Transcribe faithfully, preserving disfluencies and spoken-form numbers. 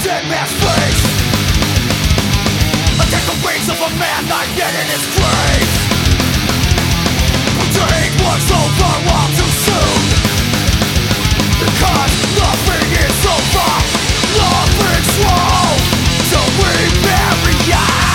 dead man's face. I take the wings of a man not yet in his grave. But to hate one's over